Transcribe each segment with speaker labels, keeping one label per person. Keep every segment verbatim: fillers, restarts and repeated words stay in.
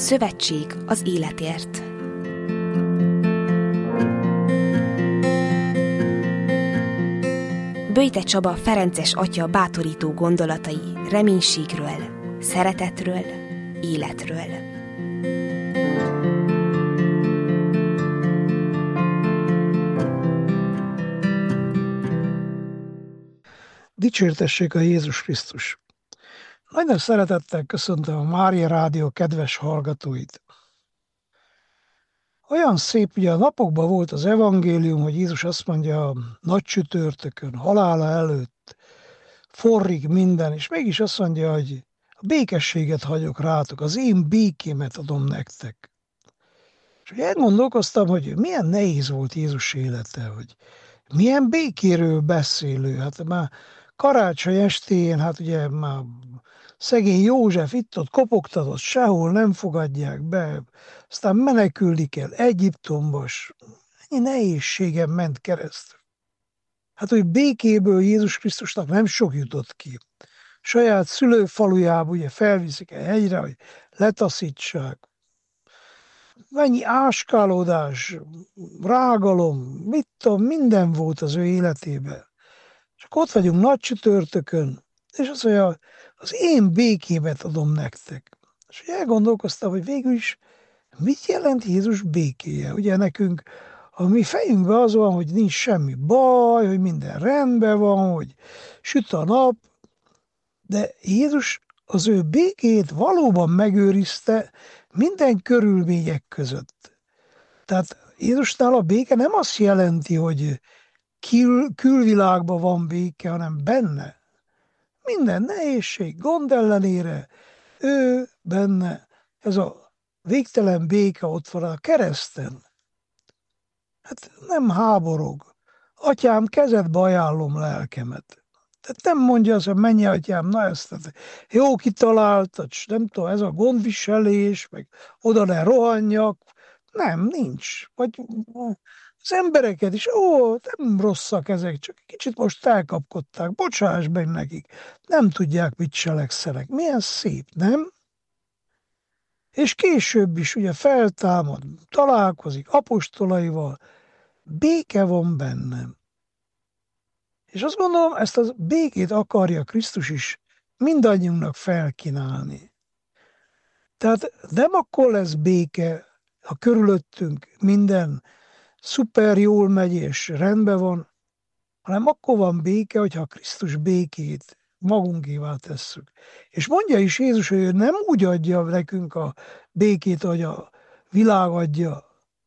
Speaker 1: Szövetség az életért. Böjte Csaba ferences atya bátorító gondolatai reménységről, szeretetről, életről.
Speaker 2: Dicsértessék a Jézus Krisztus! Nagy nagy szeretettel köszöntöm a Mária Rádió kedves hallgatóit. Olyan szép, ugye a napokban volt az evangélium, hogy Jézus azt mondja a nagy csütörtökön, halála előtt, forrig minden, és mégis azt mondja, hogy a békességet hagyok rátok, az én békémet adom nektek. És ugye elgondolkoztam, hogy milyen nehéz volt Jézus élete, hogy milyen békéről beszélő, hát már karácsony estén, hát ugye már szegény József itt-ott kopogtatott, sehol nem fogadják be, aztán menekülni kell Egyiptomba, s ennyi nehézségen ment keresztül. Hát, hogy békéből Jézus Krisztusnak nem sok jutott ki. Saját szülőfalujába ugye felviszik egy hegyre, hogy letaszítsák. Mennyi áskálódás, rágalom, mit tudom, minden volt az ő életében. És akkor ott vagyunk nagy csütörtökön, és azt mondja, az én békémet adom nektek. És ugye elgondolkoztam, hogy végül is mit jelent Jézus békéje? Ugye nekünk a mi fejünkben az van, hogy nincs semmi baj, hogy minden rendben van, hogy süt a nap, de Jézus az ő békét valóban megőrizte minden körülmények között. Tehát Jézusnál a béke nem azt jelenti, hogy kül, külvilágban van béke, hanem benne. Minden nehézség, gond ellenére, ő benne, ez a végtelen béke ott van a kereszten. Hát nem háborog. Atyám, kezedbe ajánlom lelkemet. Tehát nem mondja azt, hogy menj, atyám, na ezt jó kitaláltad, nem tudom, ez a gondviselés, meg oda ne rohanjak. Nem, nincs. Vagy az embereket is, ó, nem rosszak ezek, csak kicsit most elkapkodták, bocsáss meg nekik. Nem tudják, mit cselekszenek. Milyen szép, nem? És később is ugye feltámad, találkozik apostolaival, béke van bennem. És azt gondolom, ezt a békét akarja Krisztus is mindannyiunknak felkínálni. Tehát nem akkor lesz béke, ha körülöttünk minden szuper jól megy és rendben van, hanem akkor van béke, hogyha Krisztus békét magunkévá tesszük. És mondja is Jézus, hogy ő nem úgy adja nekünk a békét, hogy a világ adja.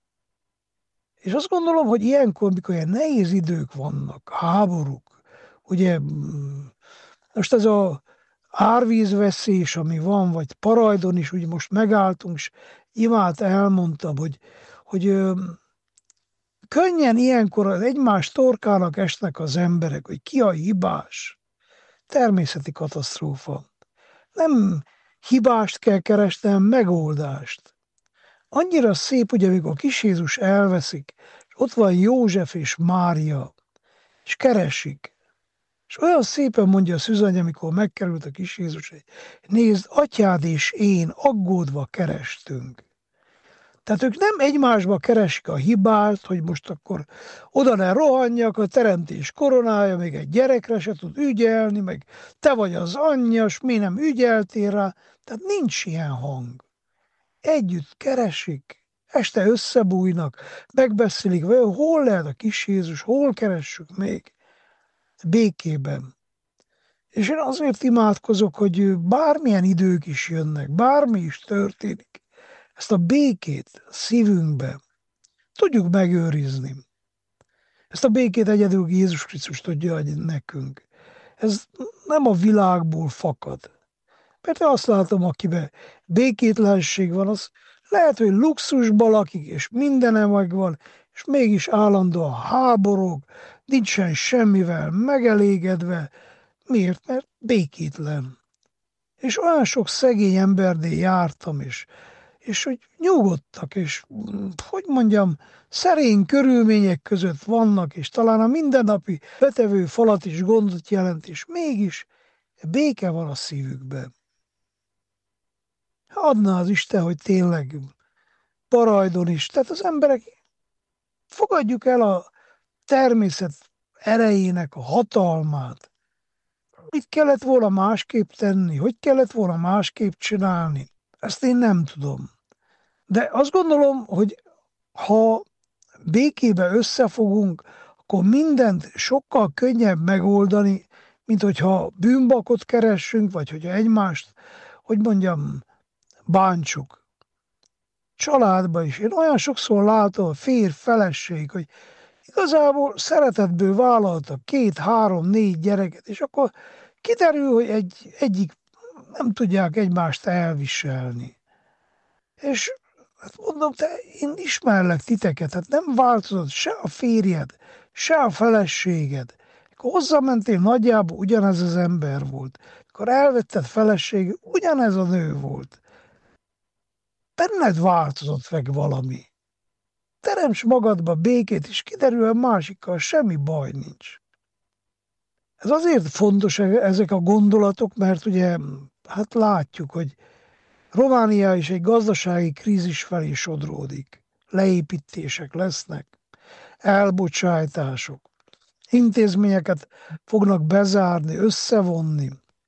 Speaker 2: És azt gondolom, hogy ilyenkor, mikor ilyen nehéz idők vannak, háborúk, ugye most ez a árvízveszés, ami van, vagy Parajdon is, ugye most megálltunk, és imád elmondtam, hogy, hogy ö, könnyen ilyenkor az egymás torkának esnek az emberek, hogy ki a hibás. Természeti katasztrófa. Nem hibást kell keresni, hanem megoldást. Annyira szép, ugye, amikor kis Jézus elveszik, és ott van József és Mária, és keresik. És olyan szépen mondja a szűzanya, amikor megkerült a kis Jézus, hogy nézd, atyád és én aggódva kerestünk. Tehát ők nem egymásba keresik a hibát, hogy most akkor oda ne rohanjak, a teremtés koronája, még egy gyerekre se tud ügyelni, meg te vagy az anyja, s mi nem ügyeltél rá. Tehát nincs ilyen hang. Együtt keresik, este összebújnak, megbeszélik, hol lehet a kis Jézus, hol keressük még? Békében. És én azért imádkozok, hogy bármilyen idők is jönnek, bármi is történik, ezt a békét a szívünkbe tudjuk megőrizni. Ezt a békét egyedül Jézus Krisztus tudja adni nekünk. Ez nem a világból fakad. Mert én azt látom, akiben békétlenség van, az lehet, hogy luxusban lakik, és mindene megvan, és mégis állandóan háborog, nincsen semmivel megelégedve. Miért? Mert békétlen. És olyan sok szegény embernél jártam, és, és hogy nyugodtak, és hogy mondjam, szerény körülmények között vannak, és talán a mindennapi betevő falat is gondot jelent, és mégis béke van a szívükben. Adna az Isten, hogy tényleg Parajdon is. Tehát az emberek, fogadjuk el a természet erejének a hatalmát. Mit kellett volna másképp tenni? Hogy kellett volna másképp csinálni? Ezt én nem tudom. De azt gondolom, hogy ha békébe összefogunk, akkor mindent sokkal könnyebb megoldani, mint hogyha bűnbakot keressünk, vagy hogyha egymást, hogy mondjam, bántsuk. Családban is. Én olyan sokszor látom a férj, feleség, hogy igazából szeretetből vállaltak két, három, négy gyereket, és akkor kiderül, hogy egy, egyik nem tudják egymást elviselni. És hát mondom, te, én ismerlek titeket, hát nem változott se a férjed, se a feleséged. Akkor hozzamentél, nagyjából ugyanez az ember volt. Akkor elvetted feleséged, ugyanez a nő volt. Benned változott meg valami. Teremts magadba békét, és kiderül, a másikkal semmi baj nincs. Ez azért fontos ezek a gondolatok, mert ugye hát látjuk, hogy Románia is egy gazdasági krízis felé sodródik. Leépítések lesznek, elbocsátások, intézményeket fognak bezárni, összevonni.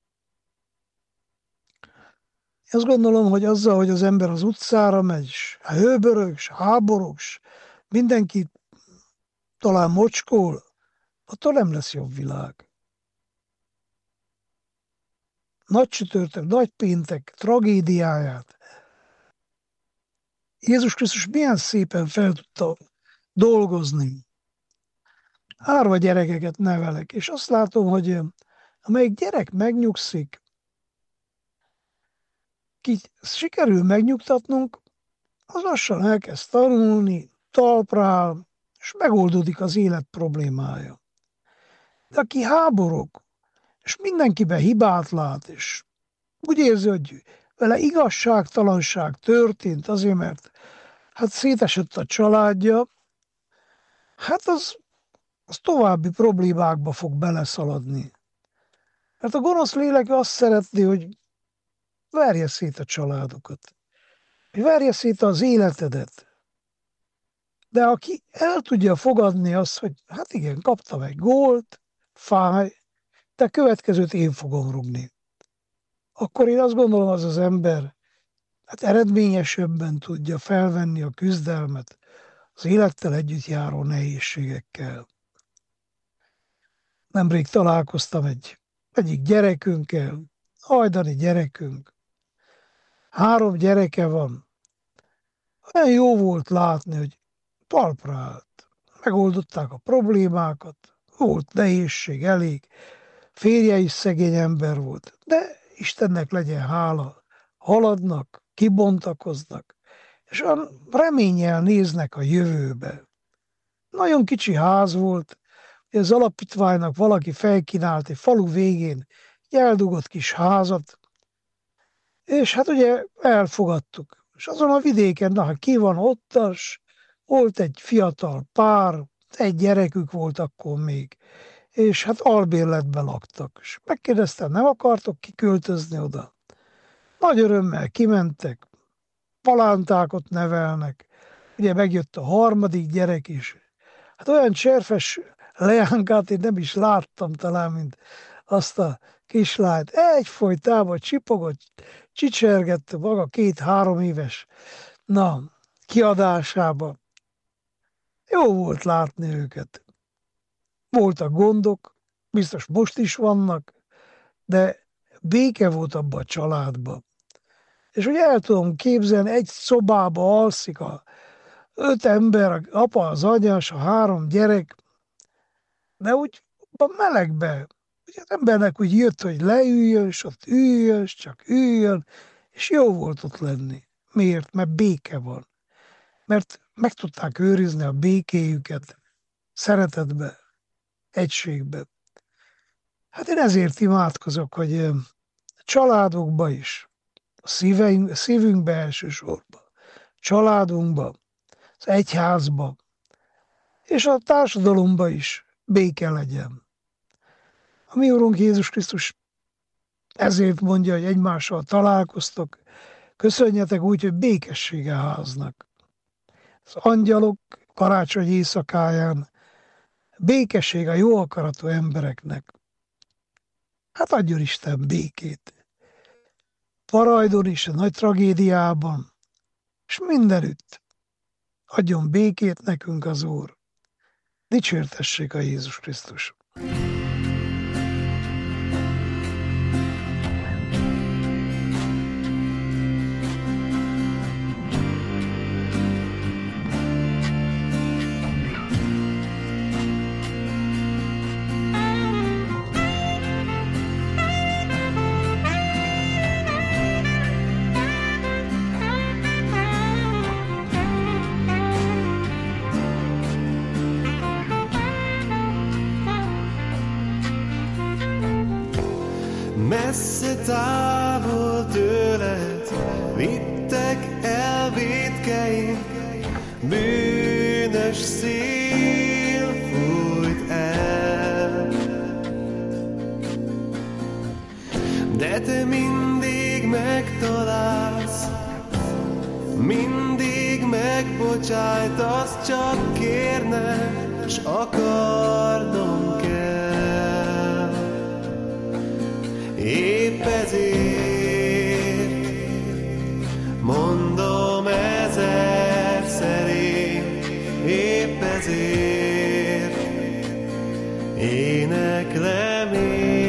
Speaker 2: Azt gondolom, hogy azzal, hogy az ember az utcára megy, s hőbörög, s háborog, s mindenki talán mocskol, attól nem lesz jobb világ. Nagy csütörtök, nagy péntek tragédiáját Jézus Krisztus milyen szépen fel tudta dolgozni. Árva gyerekeket nevelek, és azt látom, hogy amelyik gyerek megnyugszik, ki sikerül megnyugtatnunk, az lassan elkezd tanulni, talpra áll, és megoldódik az élet problémája. De aki háborog, és mindenkiben hibát lát, és úgy érzi, hogy vele igazságtalanság történt azért, mert hát szétesett a családja, hát az, az további problémákba fog beleszaladni. Mert a gonosz lélek azt szeretné, hogy verje szét a családokat, hogy verje szét az életedet. De aki el tudja fogadni azt, hogy hát igen, kaptam egy gólt, fáj, de a következőt én fogom rúgni. Akkor én azt gondolom, az az ember hát eredményesebben tudja felvenni a küzdelmet az élettel együtt járó nehézségekkel. Nemrég találkoztam egy egyik gyerekünkkel, hajdani gyerekünk. Három gyereke van. Olyan jó volt látni, hogy talpra állt. Megoldották a problémákat, volt nehézség elég, férje is szegény ember volt, de Istennek legyen hála, haladnak, kibontakoznak, és olyan reménnyel néznek a jövőbe. Nagyon kicsi ház volt, hogy az alapítványnak valaki felkínált egy falu végén egy eldugott kis házat, és hát ugye elfogadtuk. És azon a vidéken, na hát ki van ottas, volt egy fiatal pár, egy gyerekük volt akkor még, és hát albérletben laktak. És megkérdeztem, nem akartok kiköltözni oda? Nagy örömmel kimentek, palántákot nevelnek, ugye megjött a harmadik gyerek is. Hát olyan cserfes leánkát én nem is láttam talán, mint azt a kislányt. Egyfolytában csipogott, csicsergette maga két-három éves na, kiadásába. Jó volt látni őket. Voltak gondok, biztos most is vannak, de béke volt abban a családban. És hogy el tudom képzelni, egy szobába alszik a öt ember, a apa, az anya, a három gyerek, de úgy a melegbe. Ugye az embernek úgy jött, hogy leüljön, és ott üljön, és csak üljön, és jó volt ott lenni. Miért? Mert béke van. Mert meg tudták őrizni a békéjüket szeretetbe, egységbe. Hát én ezért imádkozok, hogy a családokba is, a szíveink, a szívünkbe elsősorban, családunkba, az egyházba, és a társadalomba is béke legyen. A mi Urunk Jézus Krisztus ezért mondja, hogy egymással találkoztok, Köszönjetek úgy, hogy békessége háznak. Az angyalok karácsony éjszakáján békesség a jó akaratú embereknek. Hát adjon Isten békét. Parajdon is, a nagy tragédiában, és mindenütt adjon békét nekünk az Úr. Dicsértessék a Jézus Krisztus.
Speaker 3: Messze távol tőled vittek el vétkeink, bűnös szél fújt el. De te mindig megtalálsz, mindig megbocsájtasz, csak kérnem, s akarnom kell. Épp ezért mondom ezerszer én, épp ezért éneklem én.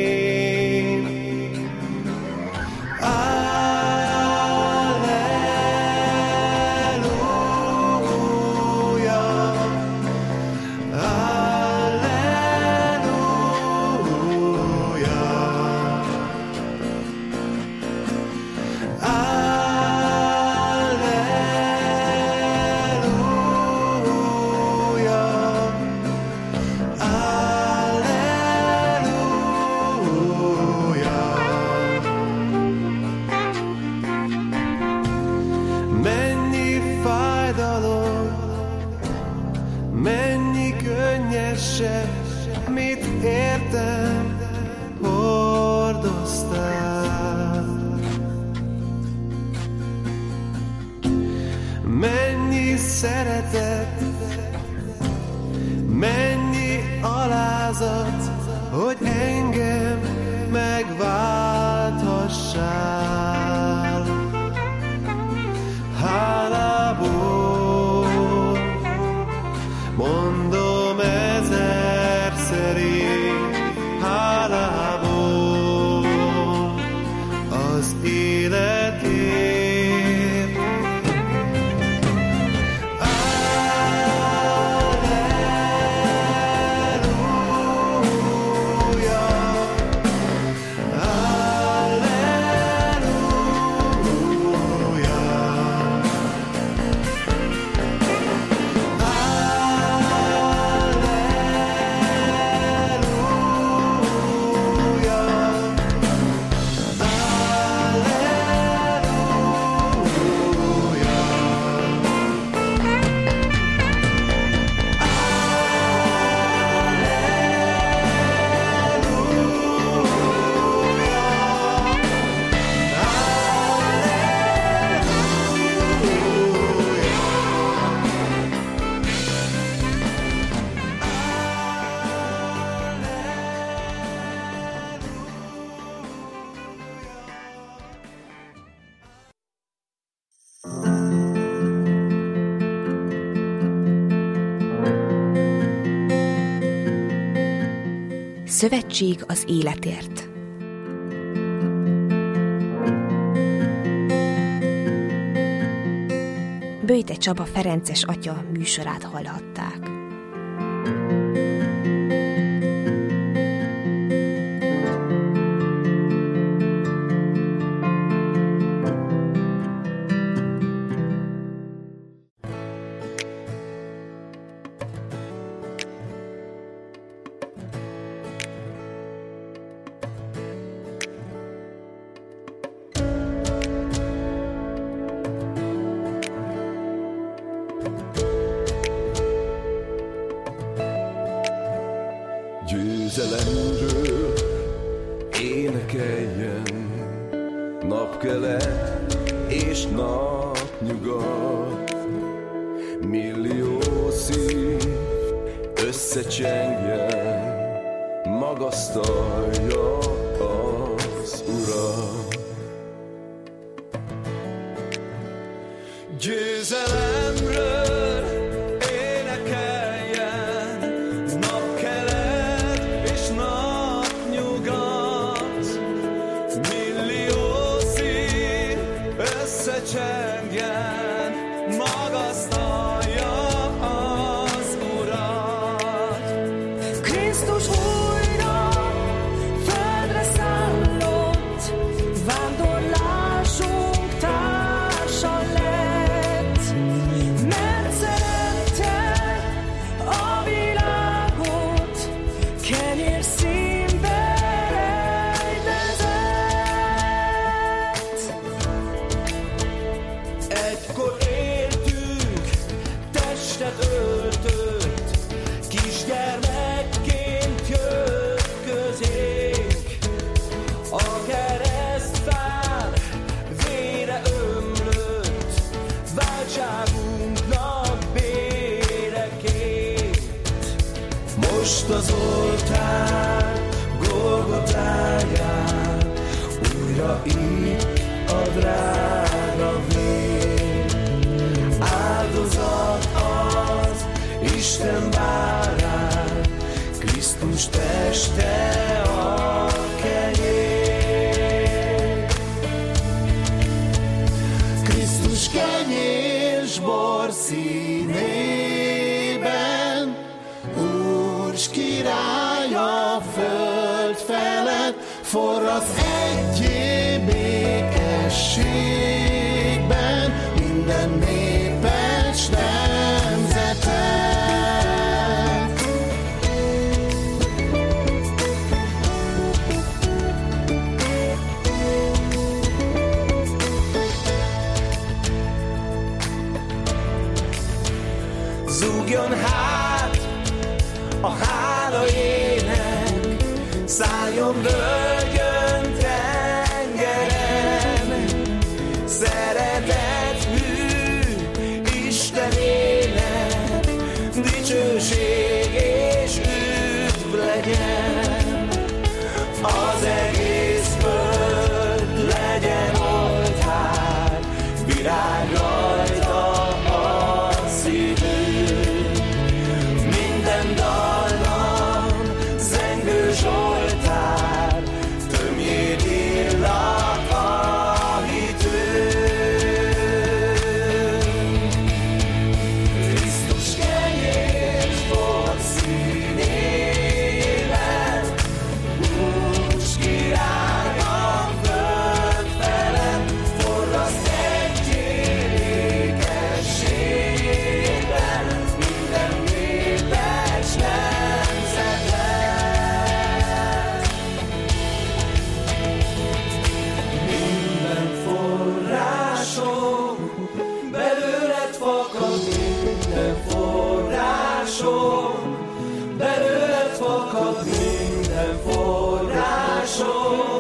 Speaker 3: Mit értem, hordoztál. Mennyi szeretet, mennyi alázat, hogy engem megválthassál. Hálából mondom ezerszer én, hálából az életért.
Speaker 1: Szövetség az életért. Böjte Csaba ferences atya műsorát hallhatták.
Speaker 3: Győzelemről énekeljen napkelet
Speaker 4: és napnyugat. Millió szív összecsengjen, magasztalja az Urat. Győzelemről énekeljen, napkelet és napnyugat. Millió szív összecsengjen, magasztalja az Urat.
Speaker 5: Krisztus újra földre szállott, vándorlásunk társa lett, mert szerette a világot, kenyér színbe rejtezett.
Speaker 4: Egykor éltünk, testet öltött, kisgyermekként jött közénk. A keresztfán vére ömlött, váltságunknak béreként. Most az oltár Golgotáján újra itt a drága vér. Áldozat az Isten bárány, Krisztus teste a kenyér. Krisztus kenyér s bor színében, Úr s király a föld felett, forrasz egyé békességben minden népet s nemzetet. Zúgjon hát a hála ének, szálljon völgyön tengerem, szeretet hű Istenének, dicsőség és üdv legyen. Az egész föld legyen oltár, virág rajta a szívünk. Minden dallam zengő zsoltár, tömjél illat a hitünk. Krisztus kenyér s bor színében, Úr s király a föld felett, forrasz egyé békességben minden népet s nemzetet. Minden forrásom belőled fakad, minden forrásom belőled fakad, minden forrásom